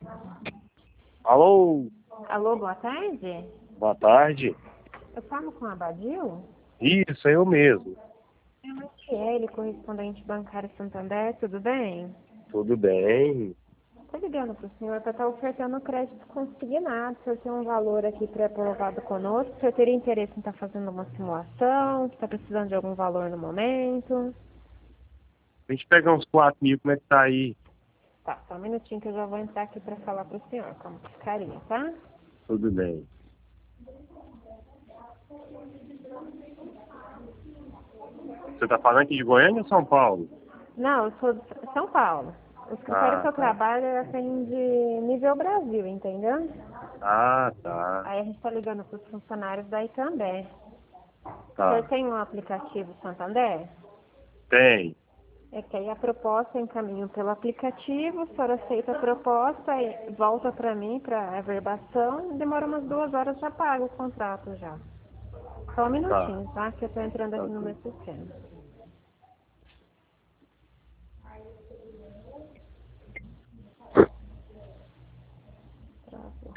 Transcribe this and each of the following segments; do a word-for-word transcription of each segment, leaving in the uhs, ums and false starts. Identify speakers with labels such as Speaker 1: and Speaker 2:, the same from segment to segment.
Speaker 1: Alô?
Speaker 2: Alô, boa tarde.
Speaker 1: Boa tarde.
Speaker 2: Eu falo com a Badil?
Speaker 1: Isso, é eu mesmo.
Speaker 2: É a Tiele, correspondente bancário Santander, tudo bem?
Speaker 1: Tudo bem?
Speaker 2: Tô ligando pro senhor para estar ofertando crédito consignado. O senhor tem um valor aqui pré-aprovado conosco. O senhor teria interesse em estar fazendo uma simulação? Está precisando de algum valor no momento?
Speaker 1: A gente pegar uns quatro mil, como é que tá aí?
Speaker 2: Tá, só um minutinho que eu já vou entrar aqui para falar pro senhor como que ficaria, tá?
Speaker 1: Tudo bem. Você tá falando aqui de Goiânia ou São Paulo?
Speaker 2: Não, eu sou de São Paulo. O escritório
Speaker 1: Ah,
Speaker 2: que eu
Speaker 1: tá.
Speaker 2: trabalho é assim de nível Brasil, entendeu?
Speaker 1: Ah, tá.
Speaker 2: Aí a gente tá ligando pros funcionários daí também. O senhor
Speaker 1: Tá.
Speaker 2: tem um aplicativo Santander?
Speaker 1: Tem.
Speaker 2: É que aí a proposta eu encaminho pelo aplicativo, o senhor aceita a proposta e volta para mim para averbação, demora umas duas horas, já paga o contrato já. Só um
Speaker 1: Tá.
Speaker 2: minutinho, tá? Que eu tô entrando
Speaker 1: Tá
Speaker 2: aqui no meu
Speaker 1: tudo.
Speaker 2: sistema. Travou.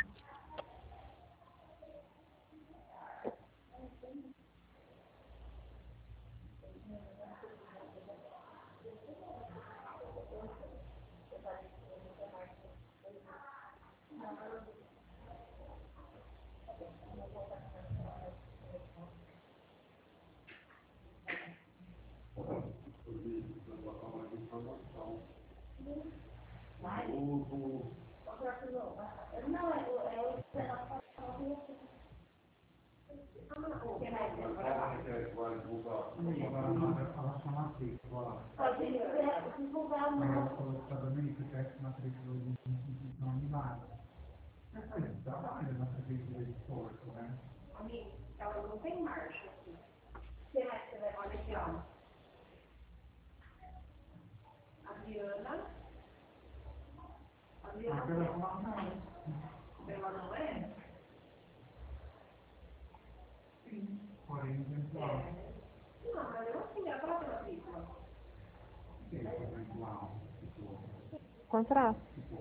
Speaker 2: Contrato.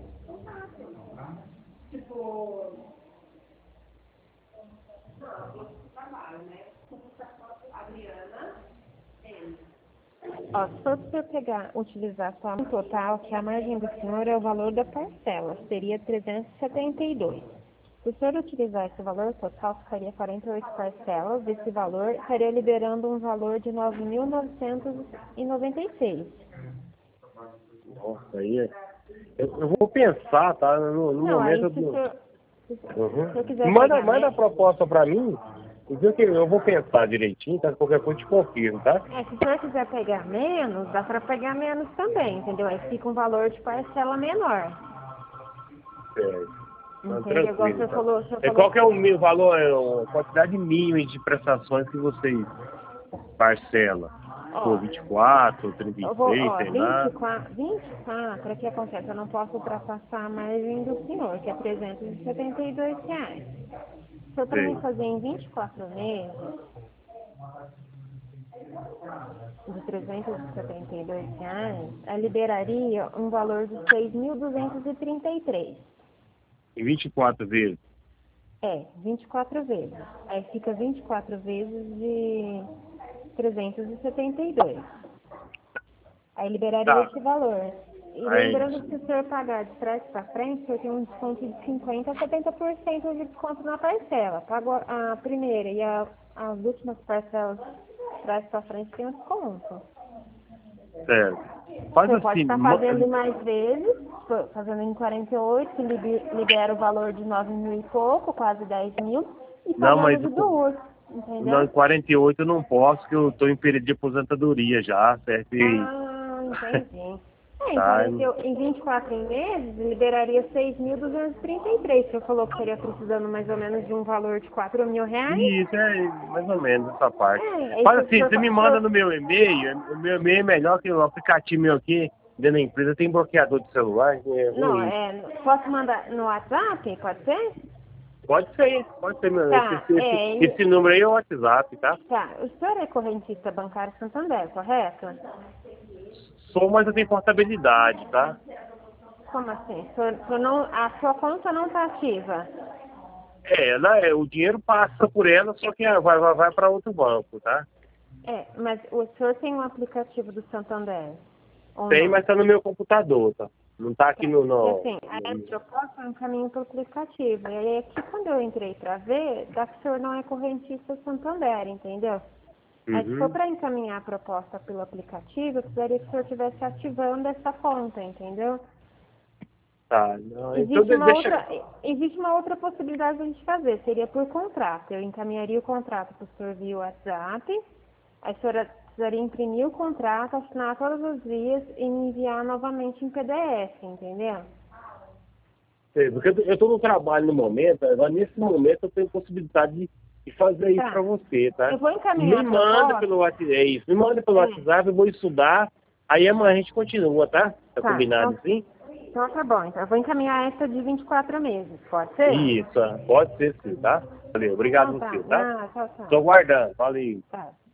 Speaker 2: Ó, se for para pegar, utilizar só no total, que a margem do senhor é o valor da parcela, seria trezentos e setenta e dois. Se o senhor utilizar esse valor total, ficaria quarenta e oito parcelas, esse valor estaria liberando um valor de nove mil novecentos e noventa e seis.
Speaker 1: Nossa, aí é... Eu, eu vou pensar, tá? No, no
Speaker 2: Não, aí
Speaker 1: momento
Speaker 2: se o
Speaker 1: eu...
Speaker 2: senhor, se o senhor
Speaker 1: Uhum.
Speaker 2: quiser
Speaker 1: Manda,
Speaker 2: pegar
Speaker 1: manda a
Speaker 2: menos,
Speaker 1: proposta pra mim. Entendeu? Que eu vou pensar direitinho, tá? Qualquer coisa eu te confirmo, tá?
Speaker 2: é, se o senhor quiser pegar menos, dá para pegar menos também, entendeu? Aí fica um valor de parcela menor.
Speaker 1: Certo. Não,
Speaker 2: Entendeu? Igual o
Speaker 1: tranquilo,
Speaker 2: senhor
Speaker 1: então.
Speaker 2: falou, o senhor
Speaker 1: E
Speaker 2: falou
Speaker 1: qual que é
Speaker 2: que
Speaker 1: o meu valor, é, a quantidade mínima de prestações que vocês parcelam? Por
Speaker 2: ó,
Speaker 1: vinte e quatro, trinta e
Speaker 2: eu vou,
Speaker 1: seis,
Speaker 2: ó,
Speaker 1: sei
Speaker 2: vinte e
Speaker 1: lá.
Speaker 2: quatro, vinte e quatro, o que acontece? Eu não posso ultrapassar a margem do senhor, que é trezentos e setenta e dois reais. Se eu para mim
Speaker 1: Sei.
Speaker 2: fazer em vinte e quatro meses, de trezentos e setenta e dois reais, a liberaria um valor de seis mil duzentos e trinta e três.
Speaker 1: Em vinte e quatro vezes.
Speaker 2: É, vinte e quatro vezes. Aí fica vinte e quatro vezes de trezentos e setenta e dois. Aí liberaria
Speaker 1: Tá.
Speaker 2: esse valor. E
Speaker 1: Aí,
Speaker 2: lembrando que se o senhor pagar de trás para frente, o senhor tem um desconto de cinquenta a setenta por cento de desconto na parcela. Pagou a primeira e a, as últimas parcelas de trás para frente tem um desconto.
Speaker 1: certo.
Speaker 2: O
Speaker 1: Faz
Speaker 2: senhor pode
Speaker 1: assim,
Speaker 2: estar
Speaker 1: ma-
Speaker 2: fazendo mais vezes, tipo, fazendo em quarenta e oito, que libe- libera o valor de nove mil e pouco, quase dez mil, e
Speaker 1: não,
Speaker 2: pagando
Speaker 1: mas
Speaker 2: de
Speaker 1: o-
Speaker 2: duas,
Speaker 1: não,
Speaker 2: entendeu?
Speaker 1: em quarenta e oito eu não posso, que eu tô em período de aposentadoria já, certo? E,
Speaker 2: Ah, entendi. É, em,
Speaker 1: tá,
Speaker 2: quarenta, e oito em vinte e quatro meses, liberaria seis mil duzentos e trinta e três. O senhor falou que estaria precisando mais ou menos de um valor de quatro mil reais?
Speaker 1: isso é mais ou menos essa parte.
Speaker 2: É, aí
Speaker 1: Faz
Speaker 2: se o
Speaker 1: assim,
Speaker 2: senhor...
Speaker 1: você
Speaker 2: fa-
Speaker 1: me
Speaker 2: o
Speaker 1: manda
Speaker 2: senhor-
Speaker 1: no meu e-mail, o meu e-mail é melhor que o aplicativo meu aqui, dentro da empresa, tem bloqueador de celular, é
Speaker 2: Não,
Speaker 1: ruim.
Speaker 2: é... Posso mandar no WhatsApp? Pode ser?
Speaker 1: Pode ser, pode ser, meu, esse,
Speaker 2: Tá,
Speaker 1: esse, esse,
Speaker 2: é...
Speaker 1: esse número aí é o WhatsApp, tá?
Speaker 2: Tá, o senhor é correntista bancário Santander, correto?
Speaker 1: Sou, mas eu tenho portabilidade, tá?
Speaker 2: Como assim? O senhor, o senhor não, a sua conta não está ativa?
Speaker 1: É, ela, é, o dinheiro passa por ela, só que vai, vai, vai para outro banco, tá?
Speaker 2: É, mas o senhor tem um aplicativo do Santander? Ou
Speaker 1: Tem,
Speaker 2: não?
Speaker 1: mas tá no meu computador, tá? Não tá aqui
Speaker 2: Tá.
Speaker 1: no...
Speaker 2: E
Speaker 1: no,
Speaker 2: assim, aí a
Speaker 1: no...
Speaker 2: proposta é um caminho para o aplicativo. E aí aqui quando eu entrei para ver, dá que o senhor não é correntista Santander, entendeu? Aí se for
Speaker 1: Uhum.
Speaker 2: para encaminhar a proposta pelo aplicativo, eu precisaria que o senhor estivesse ativando essa conta, entendeu?
Speaker 1: Tá, não, então
Speaker 2: Existe
Speaker 1: de-
Speaker 2: uma
Speaker 1: deixa...
Speaker 2: outra, existe uma outra possibilidade de a gente fazer, seria por contrato. Eu encaminharia o contrato para o senhor via WhatsApp, a senhora precisaria imprimir o contrato, assinar todas as vias e me enviar novamente em P D F, entendeu?
Speaker 1: É, porque eu tô- eu tô no trabalho no momento, agora nesse momento eu tenho possibilidade de, de fazer isso
Speaker 2: Tá.
Speaker 1: para você, tá?
Speaker 2: Eu vou
Speaker 1: Me
Speaker 2: encaminhar a
Speaker 1: manda
Speaker 2: proposta.
Speaker 1: pelo WhatsApp, é isso, me manda pelo
Speaker 2: É,
Speaker 1: WhatsApp, eu vou estudar, aí amanhã a gente continua, tá? Tá
Speaker 2: tá.
Speaker 1: combinado
Speaker 2: Então,
Speaker 1: assim?
Speaker 2: então tá bom. Então eu vou encaminhar essa de vinte e quatro meses, pode ser?
Speaker 1: Isso, ah, pode ser sim, tá? Valeu, obrigado
Speaker 2: Então
Speaker 1: a
Speaker 2: tá.
Speaker 1: você, tá?
Speaker 2: Não, tchau,
Speaker 1: Tô
Speaker 2: tchau.
Speaker 1: aguardando, valeu.
Speaker 2: Tá.